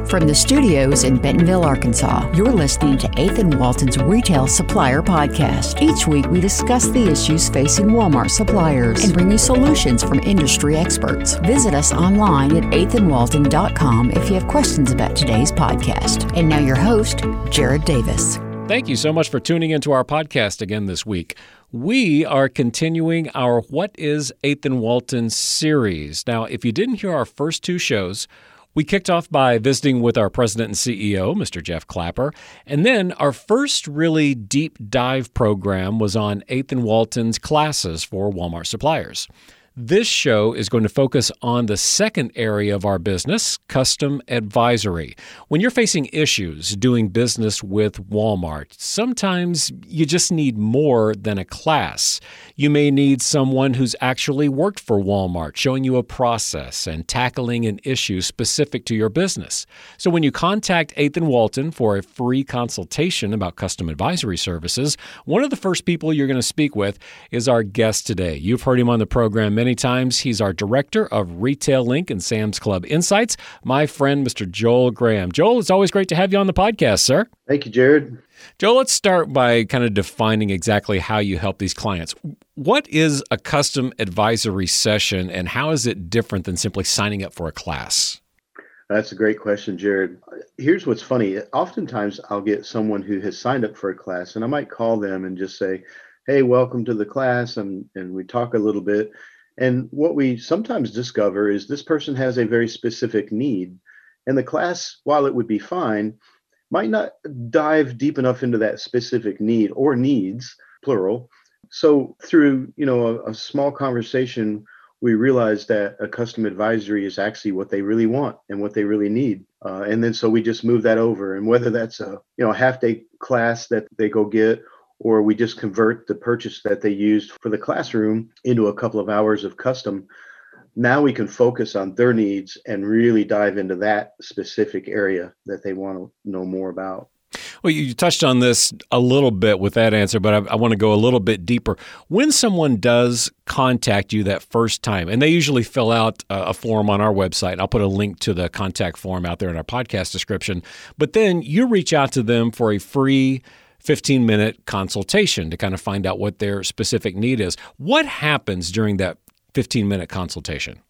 From the studios in Bentonville, Arkansas, you're listening to Athan Walton's Retail Supplier Podcast. Each week, we discuss the issues facing Walmart suppliers and bring you solutions from industry experts. Visit us online at athanwalton.com if you have questions about today's podcast. And now your host, Jared Davis. Thank you so much for tuning into our podcast again this week. We are continuing our What is Athan Walton series. Now, if you didn't hear our first two shows, we kicked off by visiting with our president and CEO, Mr. Jeff Clapper, and then our first really deep dive program was on Athan Walton's classes for Walmart suppliers. This show is going to focus on the second area of our business, custom advisory. When you're facing issues doing business with Walmart, sometimes you just need more than a class. You may need someone who's actually worked for Walmart, showing you a process and tackling an issue specific to your business. So when you contact Athan Walton for a free consultation about custom advisory services, one of the first people you're going to speak with is our guest today. You've heard him on the program many times. He's our director of Retail Link and Sam's Club Insights, my friend, Mr. Joel Graham. Joel, it's always great to have you on the podcast, sir. Thank you, Jared. Joel, let's start by kind of defining exactly how you help these clients. What is a custom advisory session, and how is it different than simply signing up for a class? That's a great question, Jared. Here's what's funny. Oftentimes, I'll get someone who has signed up for a class, and I might call them and just say, hey, welcome to the class, and we talk a little bit. And what we sometimes discover is this person has a very specific need. And the class, while it would be fine, might not dive deep enough into that specific need or needs, plural. So through, a small conversation, we realize that a custom advisory is actually what they really want and what they really need. And then so we just move that over. And whether that's a half-day class that they go get, or we just convert the purchase that they used for the classroom into a couple of hours of custom, now we can focus on their needs and really dive into that specific area that they want to know more about. Well, you touched on this a little bit with that answer, but I want to go a little bit deeper. When someone does contact you that first time, and they usually fill out a form on our website, and I'll put a link to the contact form out there in our podcast description, but then you reach out to them for a free 15-minute consultation to kind of find out what their specific need is. What happens during that 15-minute consultation?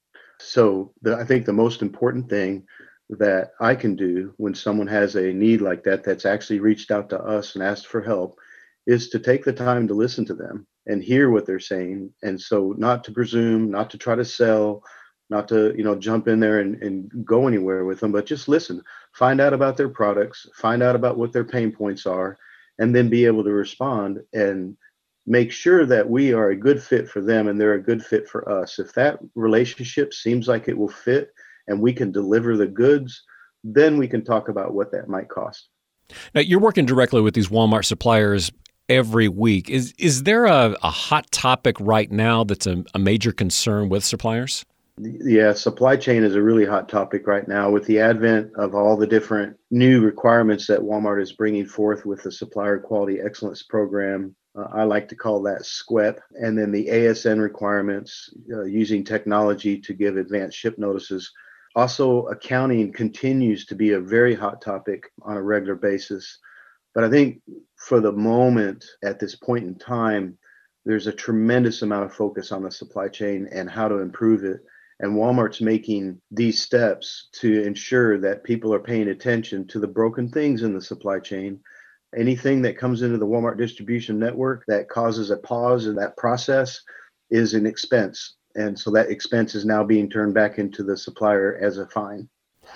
So I think the most important thing that I can do when someone has a need like that, that's actually reached out to us and asked for help, is to take the time to listen to them and hear what they're saying. And so not to presume, not to try to sell, not to, jump in there and go anywhere with them, but just listen, find out about their products, find out about what their pain points are, and then be able to respond and make sure that we are a good fit for them and they're a good fit for us. If that relationship seems like it will fit and we can deliver the goods, then we can talk about what that might cost. Now, you're working directly with these Walmart suppliers every week. Is there a hot topic right now that's a major concern with suppliers? Yeah, supply chain is a really hot topic right now with the advent of all the different new requirements that Walmart is bringing forth with the Supplier Quality Excellence Program. I like to call that SQEP. And then the ASN requirements, using technology to give advanced ship notices. Also, accounting continues to be a very hot topic on a regular basis. But I think for the moment, at this point in time, there's a tremendous amount of focus on the supply chain and how to improve it. And Walmart's making these steps to ensure that people are paying attention to the broken things in the supply chain. Anything that comes into the Walmart distribution network that causes a pause in that process is an expense. And so that expense is now being turned back into the supplier as a fine.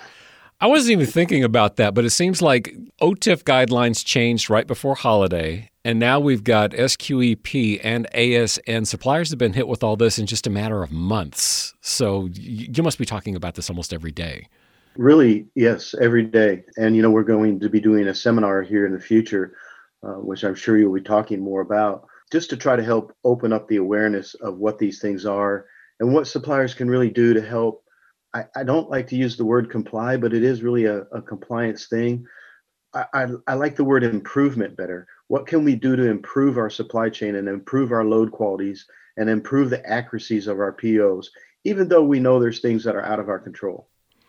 I wasn't even thinking about that, but it seems like OTIF guidelines changed right before holiday, and now we've got SQEP and ASN. Suppliers have been hit with all this in just a matter of months. So you must be talking about this almost every day. Really, yes, every day. And, we're going to be doing a seminar here in the future, which I'm sure you'll be talking more about, just to try to help open up the awareness of what these things are and what suppliers can really do to help. I don't like to use the word comply, but it is really a compliance thing. I like the word improvement better. What can we do to improve our supply chain and improve our load qualities and improve the accuracies of our POs, even though we know there's things that are out of our control?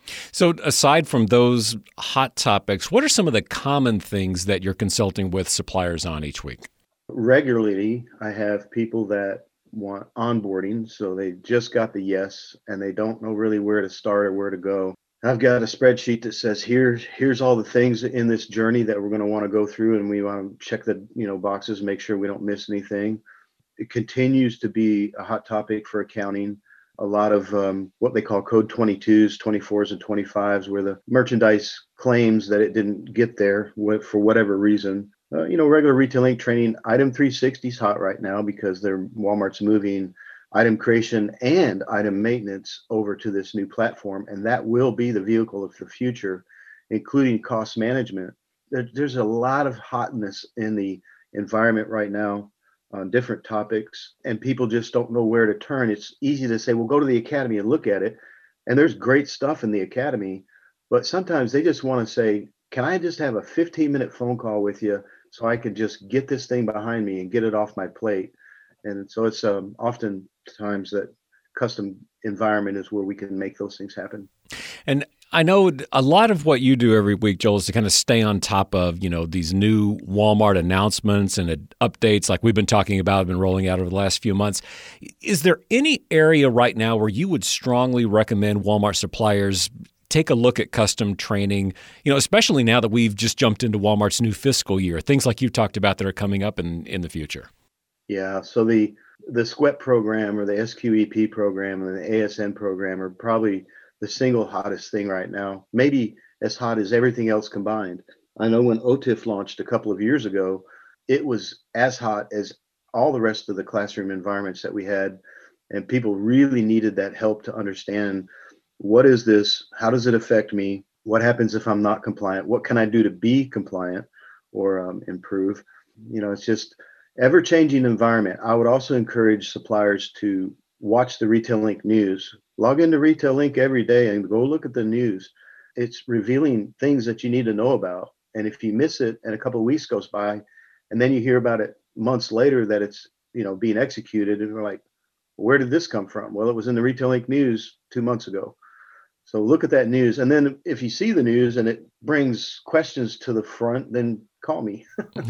So aside from those hot topics, what are some of the common things that you're consulting with suppliers on each week? Regularly, I have people that want onboarding, so they just got the yes and they don't know really where to start or where to go. I've got a spreadsheet that says here's all the things in this journey that we're going to want to go through, and we want to check the boxes, make sure we don't miss anything. It continues to be a hot topic for accounting. A lot of what they call code 22s, 24s, and 25s, where the merchandise claims that it didn't get there for whatever reason. Regular Retail Inc. training, Item 360 is hot right now because Walmart's moving item creation and item maintenance over to this new platform, and that will be the vehicle of the future, including cost management. There's a lot of hotness in the environment right now on different topics, and people just don't know where to turn. It's easy to say, well, go to the academy and look at it, and there's great stuff in the academy, but sometimes they just want to say, can I just have a 15-minute phone call with you so I can just get this thing behind me and get it off my plate? And so it's oftentimes that custom environment is where we can make those things happen. And I know a lot of what you do every week, Joel, is to kind of stay on top of, these new Walmart announcements and updates like we've been talking about, have been rolling out over the last few months. Is there any area right now where you would strongly recommend Walmart suppliers take a look at custom training, especially now that we've just jumped into Walmart's new fiscal year, things like you've talked about that are coming up in the future? Yeah, so the SQEP program or the SQEP program and the ASN program are probably the single hottest thing right now, maybe as hot as everything else combined. I know when OTIF launched a couple of years ago, it was as hot as all the rest of the classroom environments that we had, and people really needed that help to understand, what is this? How does it affect me? What happens if I'm not compliant? What can I do to be compliant or improve? It's just ever-changing environment. I would also encourage suppliers to watch the Retail Inc. news. Log into Retail Inc. every day and go look at the news. It's revealing things that you need to know about. And if you miss it and a couple of weeks goes by, and then you hear about it months later that it's being executed, and we're like, where did this come from? Well, it was in the Retail Inc. news 2 months ago. So look at that news. And then if you see the news and it brings questions to the front, then call me.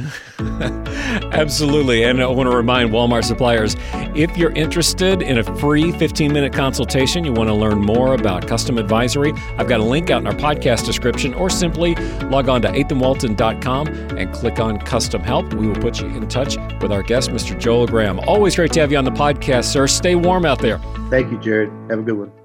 Absolutely. And I want to remind Walmart suppliers, if you're interested in a free 15-minute consultation, you want to learn more about custom advisory, I've got a link out in our podcast description, or simply log on to ethanwalton.com and click on Custom Help. We will put you in touch with our guest, Mr. Joel Graham. Always great to have you on the podcast, sir. Stay warm out there. Thank you, Jared. Have a good one.